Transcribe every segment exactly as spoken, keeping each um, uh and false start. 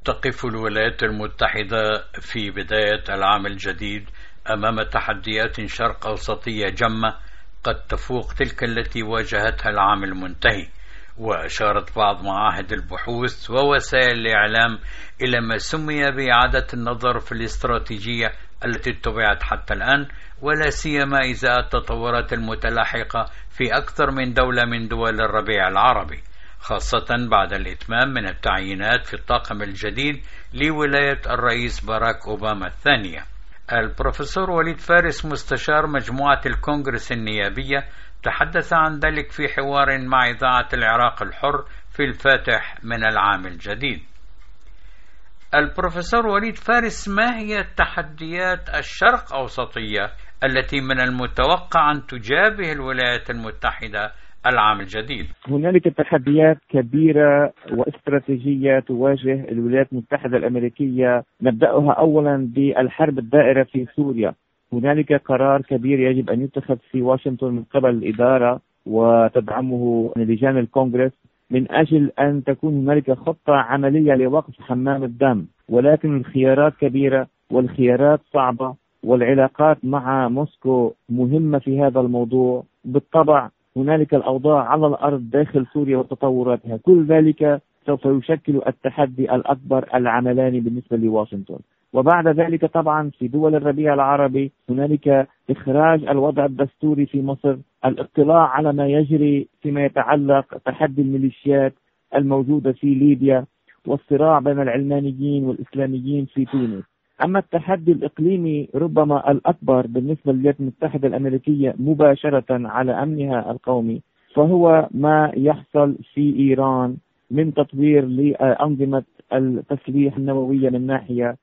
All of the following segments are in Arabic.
تقف الولايات المتحدة في بداية العام الجديد أمام تحديات شرق أوسطية جمة قد تفوق تلك التي واجهتها العام المنتهي. وأشارت بعض معاهد البحوث ووسائل الإعلام إلى ما سمي بإعادة النظر في الاستراتيجية التي اتبعت حتى الآن، ولا سيما إزاء التطورات المتلاحقة في أكثر من دولة من دول الربيع العربي، خاصة بعد الإتمام من التعيينات في الطاقم الجديد لولاية الرئيس باراك أوباما الثانية. البروفيسور وليد فارس مستشار مجموعة الكونغرس النيابية تحدث عن ذلك في حوار مع إذاعة العراق الحر في الفاتح من العام الجديد. البروفيسور وليد فارس، ما هي التحديات الشرق أوسطية التي من المتوقع أن تجابه الولايات المتحدة العام الجديد؟ هنالك تحديات كبيرة واستراتيجية تواجه الولايات المتحدة الأمريكية، نبدأها أولا بالحرب الدائرة في سوريا. هنالك قرار كبير يجب أن يتخذ في واشنطن من قبل الإدارة وتدعمه لجان الكونغرس من أجل أن تكون هنالك خطة عملية لوقف حمام الدم، ولكن الخيارات كبيرة والخيارات صعبة والعلاقات مع موسكو مهمة في هذا الموضوع. بالطبع هنالك الأوضاع على الأرض داخل سوريا وتطوراتها، كل ذلك سوف يشكل التحدي الأكبر العملاني بالنسبة لواشنطن. وبعد ذلك طبعا في دول الربيع العربي هنالك إخراج الوضع الدستوري في مصر، الاطلاع على ما يجري فيما يتعلق تحدي الميليشيات الموجودة في ليبيا، والصراع بين العلمانيين والإسلاميين في تونس. أما التحدي الإقليمي ربما الأكبر بالنسبة للولايات المتحدة الأمريكية مباشرة على أمنها القومي فهو ما يحصل في إيران من تطوير لأنظمة التسليح النووية من ناحية،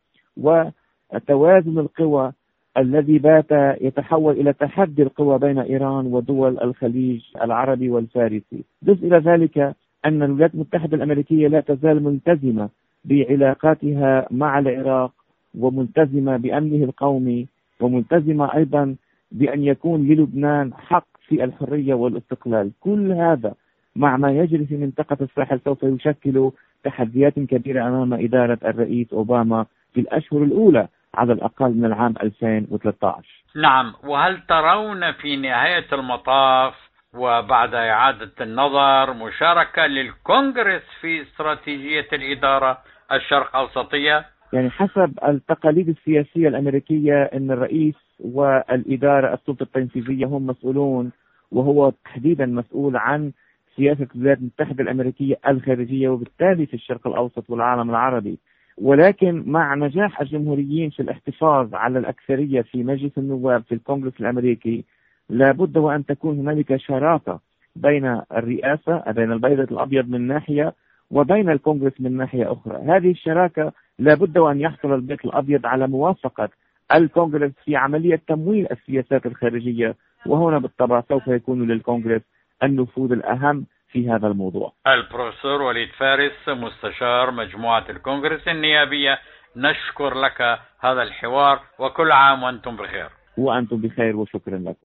وتوازن القوى الذي بات يتحول إلى تحدي القوى بين إيران ودول الخليج العربي والفارسي. ضف إلى ذلك أن الولايات المتحدة الأمريكية لا تزال ملتزمة بعلاقاتها مع العراق وملتزمة بأمنه القومي، وملتزمة أيضا بأن يكون للبنان حق في الحرية والاستقلال. كل هذا مع ما يجري في منطقة الساحل سوف يشكل تحديات كبيرة أمام إدارة الرئيس أوباما في الأشهر الأولى على الأقل من العام ألفين وثلاثة عشر. نعم، وهل ترون في نهاية المطاف وبعد إعادة النظر مشاركة للكونغرس في استراتيجية الإدارة الشرق أوسطية؟ يعني حسب التقاليد السياسية الأمريكية أن الرئيس والإدارة السلطة التنفيذية هم مسؤولون، وهو تحديدا مسؤول عن سياسة الولايات المتحدة الأمريكية الخارجية وبالتالي في الشرق الأوسط والعالم العربي. ولكن مع نجاح الجمهوريين في الاحتفاظ على الأكثرية في مجلس النواب في الكونغرس الأمريكي لابد وأن تكون هنالك شراكة بين الرئاسة بين البيضة الأبيض من ناحية وبين الكونغرس من ناحية أخرى. هذه الشراكة لابد وأن يحصل البيت الأبيض على موافقة الكونغرس في عملية تمويل السياسات الخارجية، وهنا بالطبع سوف يكون للكونغرس النفوذ الأهم في هذا الموضوع. البروفيسور وليد فارس مستشار مجموعة الكونغرس النيابية، نشكر لك هذا الحوار، وكل عام وأنتم بخير. وأنتم بخير وشكرا لكم.